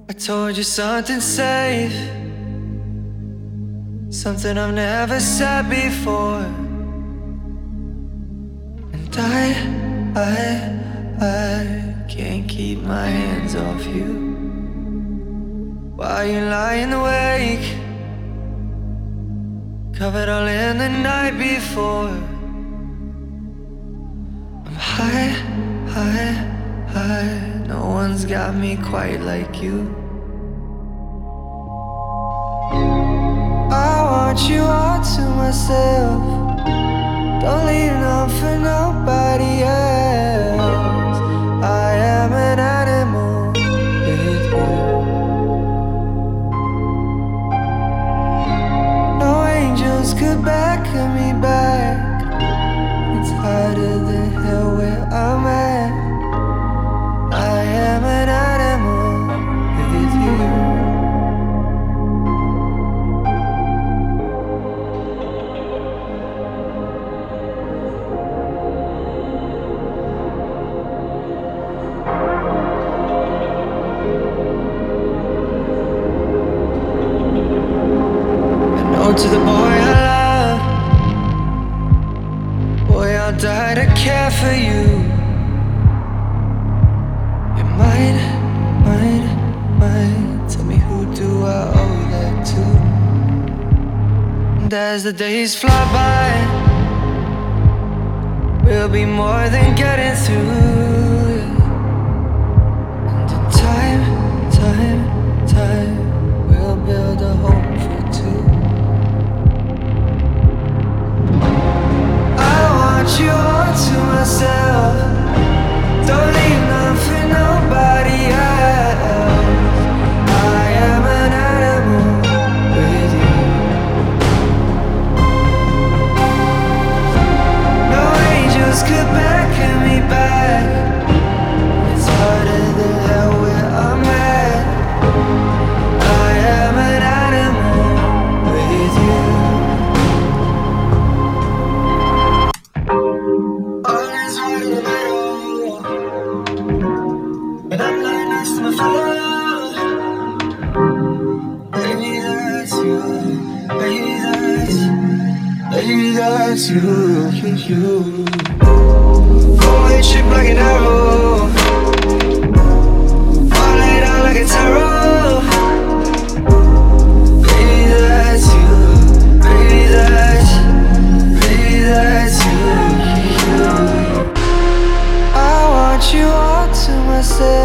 I told you something safe, something I've never said before. And I can't keep my hands off you. While you're lying awake, covered all in the night before. I'm high. No one's got me quite like you. I want you all to myself. Don't leave none for nobody else. I am an animal with you. No angels could beckon me back. It's harder than hell where I'm at. I am an animal with you. And no to the boy I love. Boy, I'll die to care for you. Mine. Tell me, who do I owe that to? And as the days fly by, we'll be more than getting through. And in time, we'll build a home for two. I want you all to myself. Don't leave none for nobody else. I am an animal with you. No angels could beckon me back. It's harder than hell where I'm at. I am an animal with you. All is right in the middle, and I'm lying next to my phone. Baby, that's you. Baby, that's you. Four-way trip like an arrow, fall laid out like a tarot. Baby, that's you. Baby, that's you. I want you all to myself.